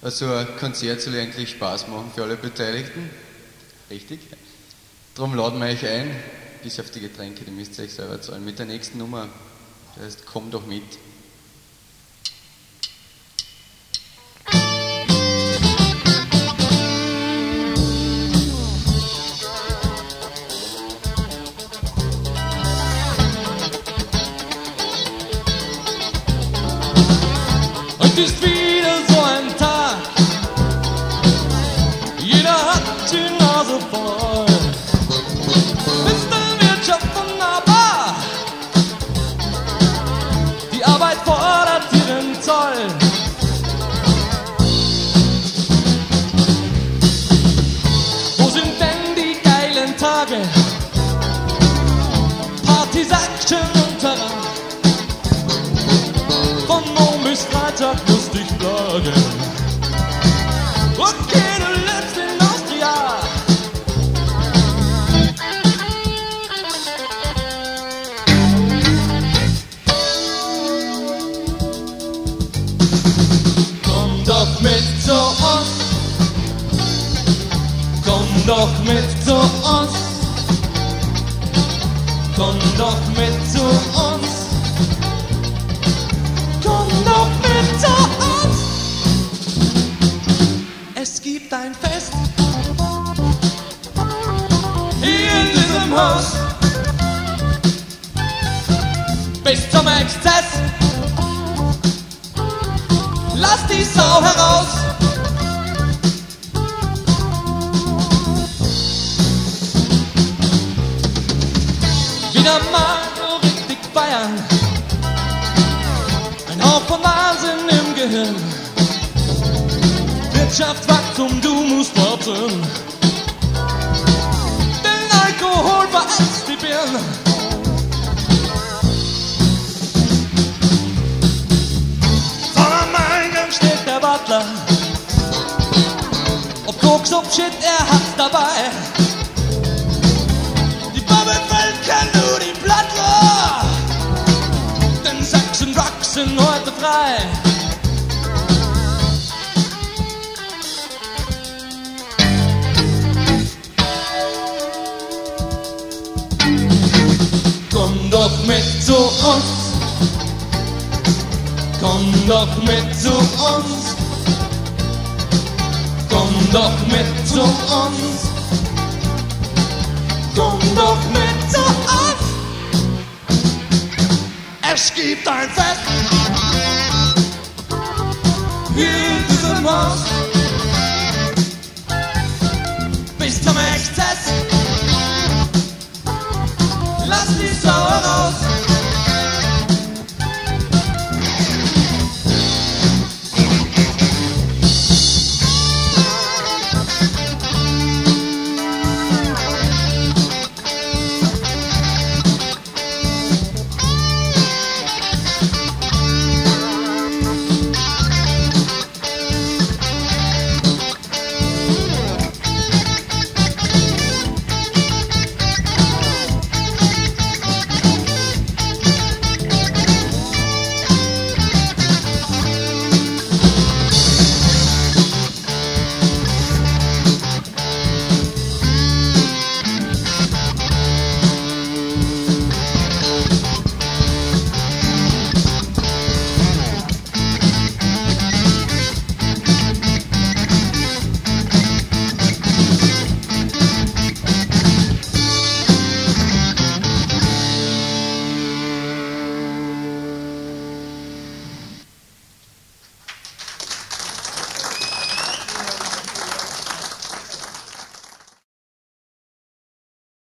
Also ein Konzert soll eigentlich Spaß machen für alle Beteiligten. Richtig? Darum laden wir euch ein, bis auf die Getränke, die müsst ihr euch selber zahlen, mit der nächsten Nummer. Das heißt, komm doch mit. Heute ist wieder so ein Tag, jeder hat die Nase voll. Ist der Wirtschaft wunderbar, die Arbeit fordert ihren Zoll. Wo sind denn die geilen Tage? Partys, Action und Terrain. Von morgen bis Freitag musst dich plagen. Okay, du lebst in Austria. Komm doch mit zu uns. Komm doch mit zu uns. Komm doch mit zu uns. Komm doch mit zu uns. Es gibt ein Fest hier in diesem Haus bis zum Exzess. Lass die Sau heraus. Wieder mal so richtig feiern. Ein Hauch von Wahnsinn im Gehirn. Wirtschaftswachstum, du musst warten. Denn Alkohol verätzt die Birne. Vor am Eingang steht der Butler. Ob Koks, ob Shit, er hat's dabei. Die Bubble fällt, kann nur die Blattler. Denn Sex und Drugs sind heute frei. Komm doch mit zu uns. Komm doch mit zu uns. Komm doch mit zu uns. Komm doch mit zu uns. Es gibt ein Fest hier in diesem Haus bis zum Exzess.